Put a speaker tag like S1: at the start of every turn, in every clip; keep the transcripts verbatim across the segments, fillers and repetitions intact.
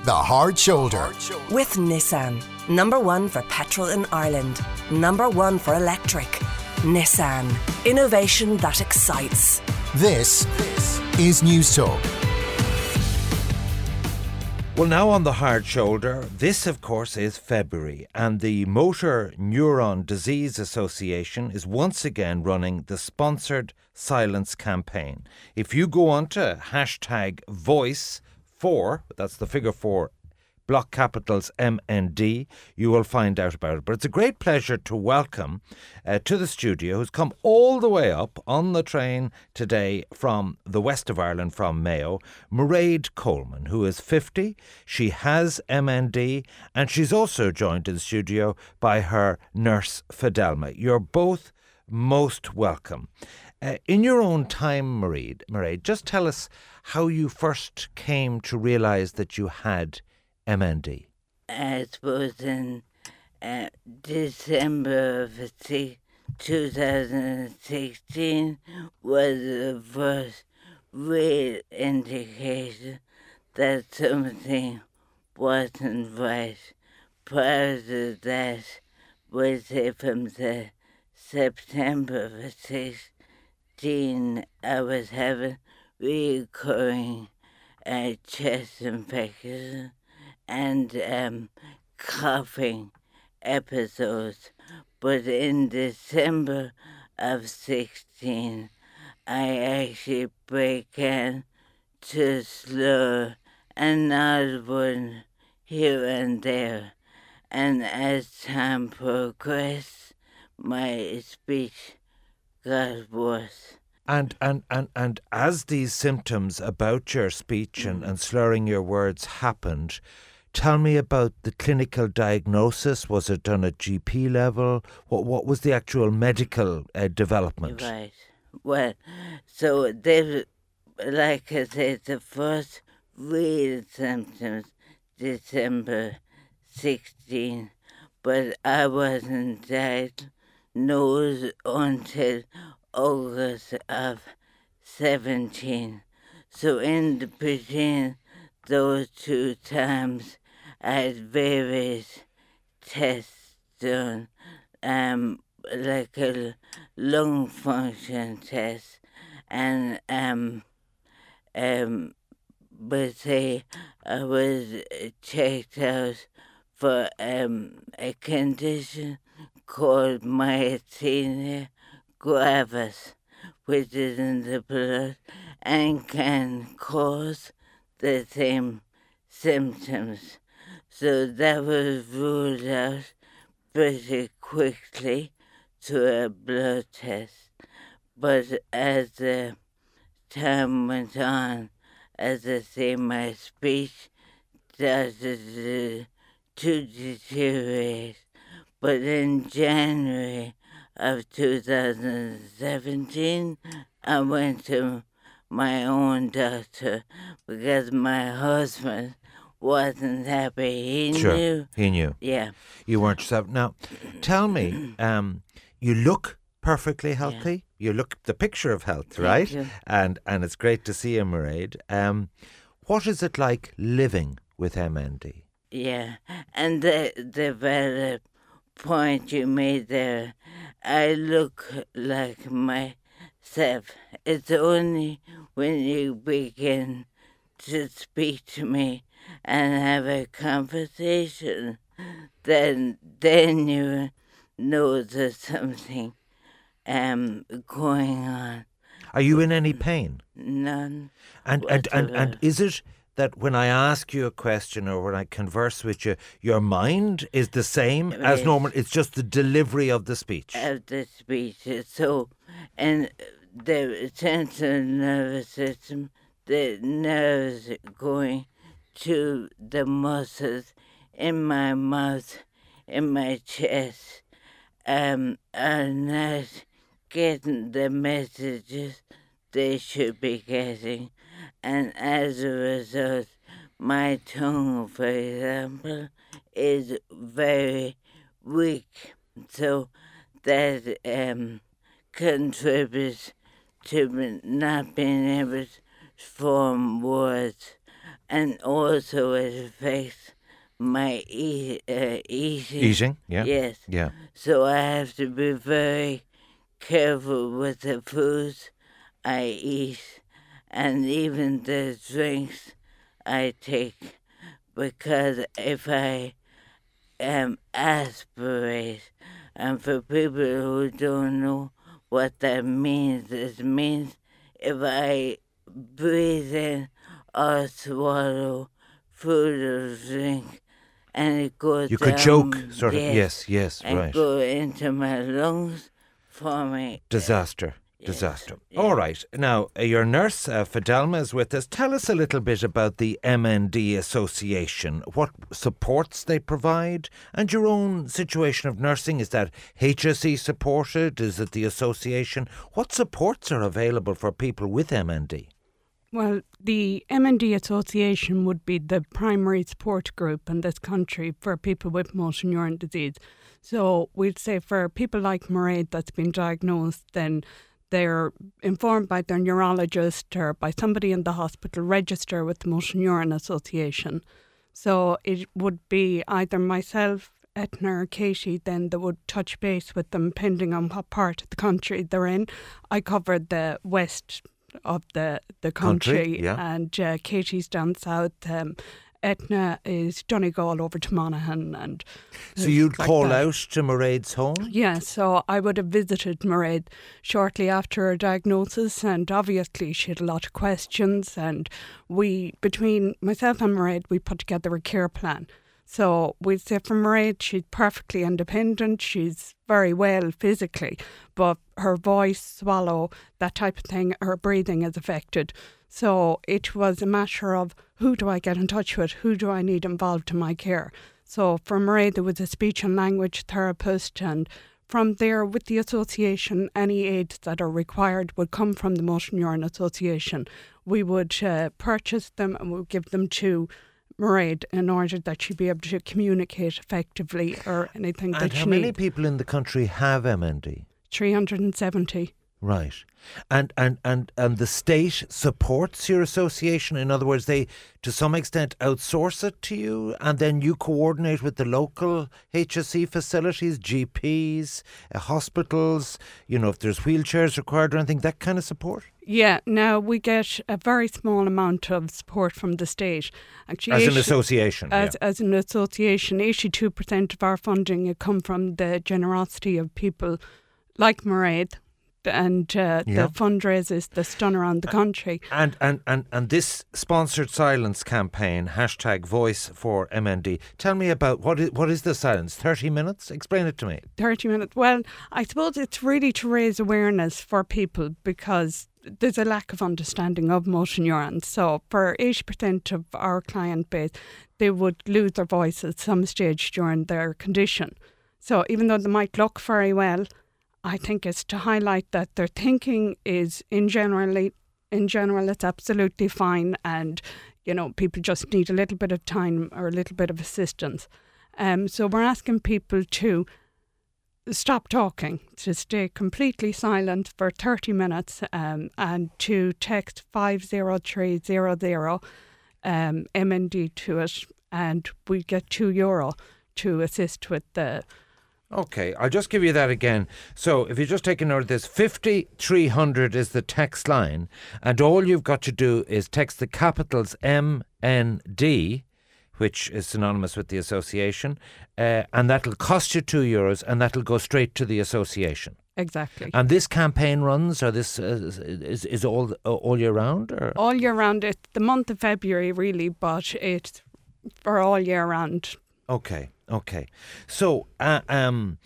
S1: The Hard Shoulder.
S2: With Nissan. Number one for petrol in Ireland. Number one for electric. Nissan. Innovation that excites.
S1: This is News Talk.
S3: Well, now on the Hard Shoulder, this of course is February, and the Motor Neuron Disease Association is once again running the sponsored silence campaign. If you go on to hashtag voice four, that's the figure four, block capitals M N D, you will find out about it. But it's a great pleasure to welcome uh, to the studio, who's come all the way up on the train today from the west of Ireland, from Mayo, Mairead Coleman, who is fifty. She has M N D, and she's also joined in the studio by her nurse, Fidelma. You're both most welcome. Uh, in your own time, Mairead, Mairead, just tell us how you first came to realise that you had M N D.
S4: I suppose in uh, December of two thousand sixteen was the first real indication that something wasn't right. Prior to that, we say from the September of sixteen, I was having recurring uh, chest infections and um, coughing episodes. But in December of sixteen, I actually began to slur and nod one here and there. And as time progressed, my speech got worse.
S3: And, and, and, and as these symptoms about your speech and, and slurring your words happened, tell me about the clinical diagnosis. Was it done at G P level? What what was the actual medical uh, development?
S4: Right. Well, so they, like I said, the first real symptoms, December sixteen, but I wasn't diagnosed until August of seventeen. So in the between those two times, I had various tests done, um, like a lung function test, and um, um, but say I was checked out for um a condition called myasthenia gravis, which is in the blood and can cause the same symptoms. So that was ruled out pretty quickly to a blood test. But as the time went on, as I say, my speech started to deteriorate. But in January of two thousand seventeen, I went to my own doctor because my husband wasn't happy. He
S3: sure,
S4: knew.
S3: he knew.
S4: Yeah.
S3: You weren't yourself. Now, tell me, um, you look perfectly healthy. Yeah. You look the picture of health, right?
S4: Thank you.
S3: And and it's great to see you, Mairead. Um, what is it like living with M N D?
S4: Yeah, and the the valid point you made there, I look like myself. It's only when you begin to speak to me and have a conversation, then then you know there's something um going on.
S3: Are you in any pain?
S4: None.
S3: And and, and and is it that when I ask you a question or when I converse with you, your mind is the same
S4: Right.
S3: as normal? It's just the delivery of the speech.
S4: Of the speech. So, and the central nervous system, the nerves going to the muscles in my mouth, in my chest, um, are not getting the messages they should be getting. And as a result, my tongue, for example, is very weak. So that um, contributes to me not being able to form words. and also it affects my eat, uh, eating.
S3: Eating, yeah.
S4: Yes.
S3: Yeah.
S4: So I have to be very careful with the foods I eat and even the drinks I take, because if I um, aspirate, and for people who don't know what that means, it means if I breathe in or swallow food or drink, and it goes
S3: You
S4: down,
S3: could choke, sort of.
S4: yes,
S3: Yes, yes,
S4: and
S3: right.
S4: go into my lungs for me.
S3: Disaster.
S4: Yes,
S3: Disaster.
S4: yeah.
S3: All right. Now, uh, your nurse, uh, Fidelma, is with us. Tell us a little bit about the M N D Association, what supports they provide, and your own situation of nursing. Is that H S E supported? Is it the association? What supports are available for people with M N D?
S5: Well, the M N D Association would be the primary support group in this country for people with motor neuron disease. So we'd say for people like Mairead that's been diagnosed, then they're informed by their neurologist or by somebody in the hospital, register with the Motor Neuron Association. So it would be either myself, Etna or Katie then that would touch base with them depending on what part of the country they're in. I covered the west of the, the country,
S3: Country, yeah.
S5: and uh, Katie's down south. Um, Etna is Donegal over to Monaghan. And
S3: So you'd
S5: like
S3: call
S5: that.
S3: out to Mairead's home?
S5: Yeah, so I would have visited Mairead shortly after her diagnosis, and obviously she had a lot of questions, and we, between myself and Mairead, we put together a care plan. So we'd say for Mairead, she's perfectly independent, she's very well physically, but her voice, swallow, that type of thing, her breathing is affected. So it was a matter of who do I get in touch with, who do I need involved in my care. So for Mairead, there was a speech and language therapist, and from there, with the association, any aids that are required would come from the Motor Neuron Association. We would uh, purchase them and we would give them to Mairead in order that she'd be able to communicate effectively or anything that
S3: And
S5: she
S3: how many
S5: needs.
S3: people in the country have M N D?
S5: three hundred seventy.
S3: Right. And, and, and, and the state supports your association? In other words, they, to some extent, outsource it to you, and then you coordinate with the local H S E facilities, G Ps, uh, hospitals, you know, if there's wheelchairs required or anything, that kind of support?
S5: Yeah, now we get a very small amount of support from the state. Actually,
S3: As an
S5: eighty
S3: association?
S5: As,
S3: yeah.
S5: as an association, eighty-two percent of our funding had come from the generosity of people like Mairead and uh,
S3: Yeah.
S5: the fundraisers that's done around the country.
S3: And, and, and, and this sponsored silence campaign, hashtag voice for M N D, tell me about what is, what is the silence? thirty minutes? Explain it to me.
S5: thirty minutes. Well, I suppose it's really to raise awareness for people because there's a lack of understanding of motor neurons. So for eighty percent of our client base, they would lose their voice at some stage during their condition. So even though they might look very well, I think it's to highlight that their thinking is in generally in general it's absolutely fine, and you know people just need a little bit of time or a little bit of assistance. Um, so we're asking people to stop talking, to stay completely silent for thirty minutes, um, and to text five zero three zero zero um, M N D to it, and we get two euro to assist with the.
S3: Okay, I'll just give you that again. So if you just take a note of this, fifty-three hundred is the text line, and all you've got to do is text the capitals M N D, which is synonymous with the association, uh, and that'll cost you two euros, and that'll go straight to the association.
S5: Exactly.
S3: And this campaign runs, or this uh, is is all all year round, or
S5: All year round. It's the month of February, really, but it's for all year round.
S3: okay, okay. So, uh, um,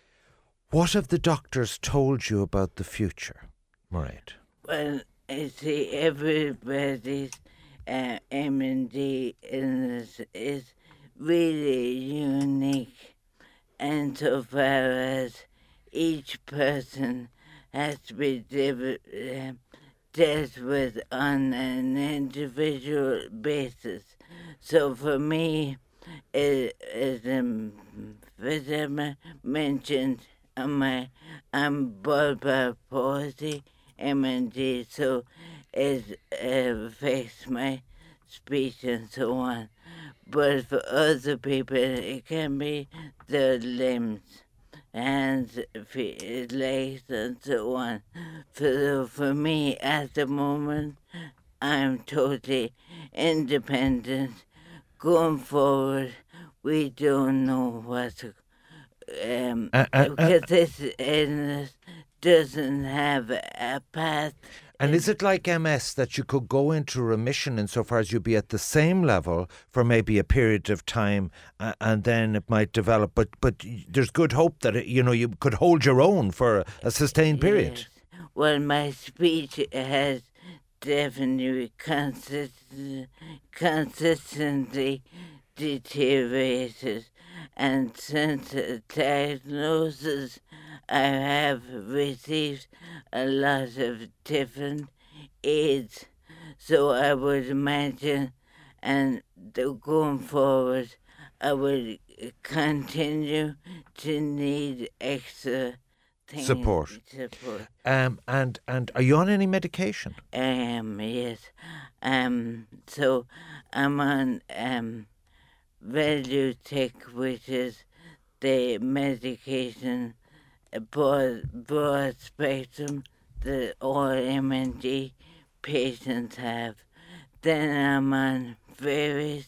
S3: what have the doctors told you about the future, Mairead?
S4: Well, I see everybody's uh, M N D illness is really unique, and so far as each person has to be div- uh, dealt with on an individual basis. So for me, it, as um, Fidelma mentioned, on my I'm bulbar palsy, M N D, so it uh, affects my speech and so on. But for other people, it can be the limbs, hands, feet, legs, and so on. For, for me, at the moment, I'm totally independent. Going forward, we don't know what to... Um,
S3: Uh, uh,
S4: because
S3: uh,
S4: this illness doesn't have a path.
S3: And is it like M S that you could go into remission insofar as you'd be at the same level for maybe a period of time, uh, and then it might develop? But but there's good hope that it, you know you could hold your own for a sustained period.
S4: Yes. Well, my speech has definitely consistent, consistently deteriorated, and since the diagnosis, I have received a lot of different aids. So I would imagine, and the, going forward, I would continue to need extra things.
S3: Support.
S4: Support.
S3: Um, and and are you on any medication?
S4: Um, yes. Um, so I'm on um, Velutech, which is the medication, a broad, broad spectrum that all M N D patients have. Then I'm on various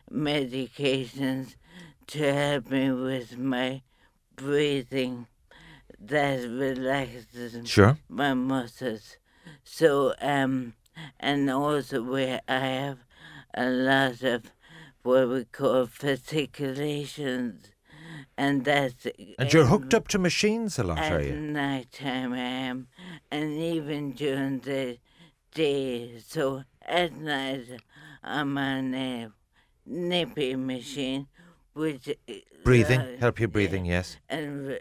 S4: medications to help me with my breathing that relaxes
S3: Sure.
S4: my muscles. So, um, and also where I have a lot of what we call fasciculations, and that's...
S3: And you're
S4: um,
S3: hooked up to machines a lot,
S4: at
S3: are you?
S4: night time I am, and even during the day. So at night I'm on a nippy machine, which uh,
S3: Breathing,
S4: uh,
S3: help your breathing, yes.
S4: and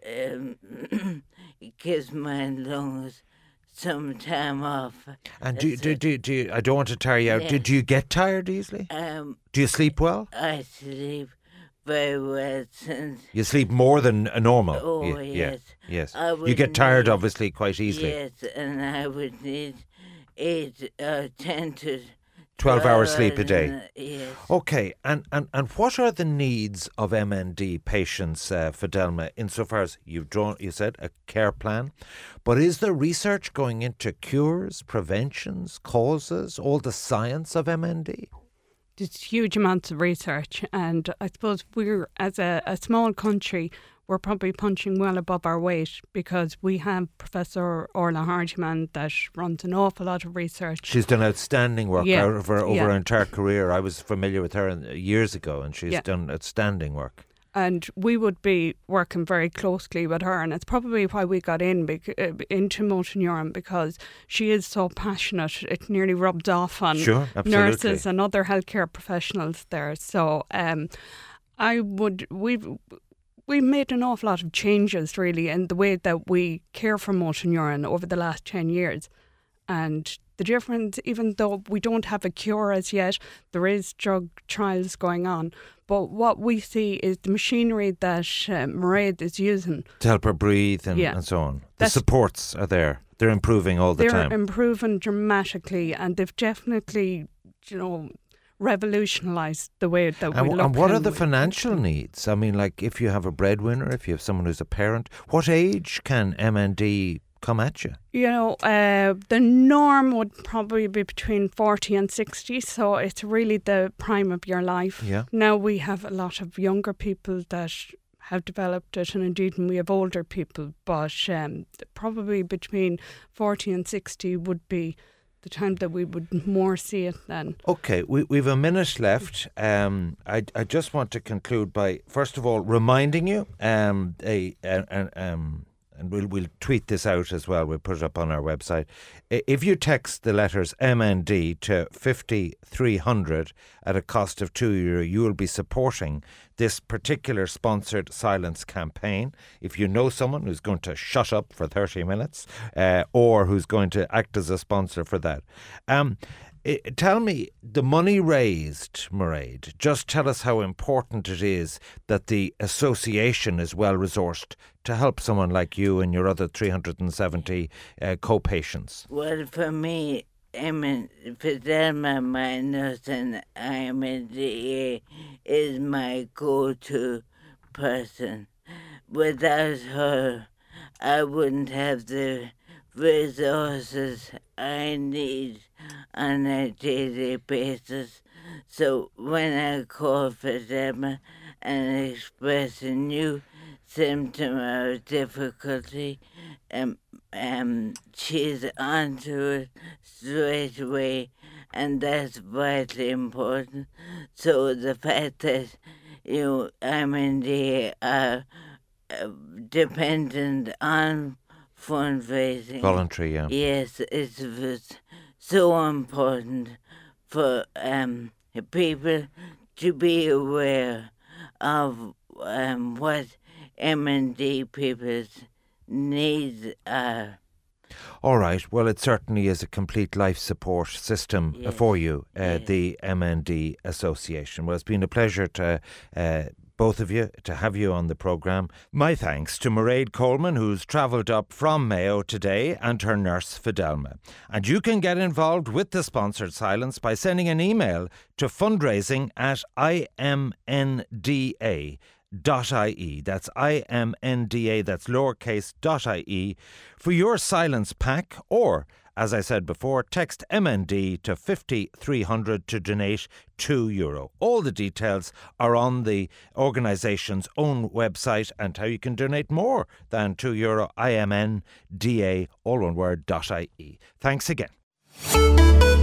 S4: um, it gives my lungs some time off.
S3: And do,
S4: It's,
S3: do,
S4: uh,
S3: do, do you, I don't want to tire you out. Do,
S4: yeah.
S3: do you get tired easily?
S4: Um,
S3: Do you sleep well?
S4: I sleep very well since.
S3: You sleep more than a normal.
S4: Oh,
S3: Ye- yeah,
S4: yes.
S3: yes.
S4: I
S3: You
S4: would
S3: get tired,
S4: need-
S3: obviously, quite easily.
S4: Yes, and I would need eight, uh, ten to
S3: twelve hours sleep a day.
S4: hours, Yes.
S3: Okay, and, and, and what are the needs of M N D patients, uh, Fidelma, insofar as you've drawn, you said, a care plan, but is there research going into cures, preventions, causes, all the science of M N D?
S5: There's huge amounts of research, and I suppose we're, as a, a small country, we're probably punching well above our weight because we have Professor Orla Hardiman that runs an awful lot of research.
S3: She's done outstanding work
S5: Yeah,
S3: out of her, over
S5: yeah.
S3: her entire career. I was familiar with her in- years ago, and she's
S5: Yeah.
S3: done outstanding work.
S5: And we would be working very closely with her, and it's probably why we got in bec- uh, into motor neuron, because she is so passionate. It nearly rubbed off on
S3: Sure, absolutely.
S5: nurses and other healthcare professionals there. So um, I would we've we've made an awful lot of changes really in the way that we care for motor neuron over the last ten years, and the difference, even though we don't have a cure as yet, there is drug trials going on. But what we see is the machinery that uh, Mairead is using.
S3: To help her breathe and,
S5: Yeah.
S3: and so on. The
S5: That's-
S3: supports are there. They're improving all the
S5: They're
S3: time.
S5: improving dramatically, and they've definitely, you know, revolutionised the way that
S3: And,
S5: we
S3: wh-
S5: look.
S3: and what are
S5: and
S3: the
S5: we-
S3: financial needs? I mean, like if you have a breadwinner, if you have someone who's a parent, what age can M N D come at you?
S5: You know, uh, the norm would probably be between forty and sixty, so it's really the prime of your life.
S3: Yeah.
S5: Now we have a lot of younger people that have developed it, and indeed we have older people, but um, probably between forty and sixty would be the time that we would more see it then.
S3: Okay, we, we've a minute left. Um, I, I just want to conclude by, first of all, reminding you, um, a, a, a, um, and we'll, we'll tweet this out as well, we'll put it up on our website. I- If you text the letters M N D to fifty-three hundred at a cost of two euro, you will be supporting this particular sponsored silence campaign. If you know someone who's going to shut up for thirty minutes uh, or who's going to act as a sponsor for that. Um, I- tell me, the money raised, Mairead, just tell us how important it is that the association is well resourced to help someone like you and your other three hundred seventy uh, co-patients.
S4: Well, for me, Emin, Fidelma Minus and I M N D A is my go-to person. Without her, I wouldn't have the resources I need on a daily basis. So when I call Fidelma and express a new symptom or difficulty, um, um, she's onto it straight away, and that's vitally important. So the fact that, you know, I'm in the uh, uh, dependent on fundraising.
S3: Voluntary, yeah.
S4: Yes, it was so important for um, people to be aware of um, what M N D people's needs are.
S3: All right. Well, it certainly is a complete life support system
S4: Yes.
S3: for you, uh,
S4: Yes.
S3: the M N D Association. Well, it's been a pleasure to uh, both of you to have you on the programme. My thanks to Mairead Coleman, who's travelled up from Mayo today, and her nurse Fidelma. And you can get involved with the Sponsored Silence by sending an email to fundraising at I M N D A. Dot ie. That's I M N D A, that's lowercase dot ie, for your silence pack, or, as I said before, text M N D to fifty three hundred to donate two euro. All the details are on the organisation's own website, and how you can donate more than two euro, I M N D A, all one word, dot ie. Thanks again.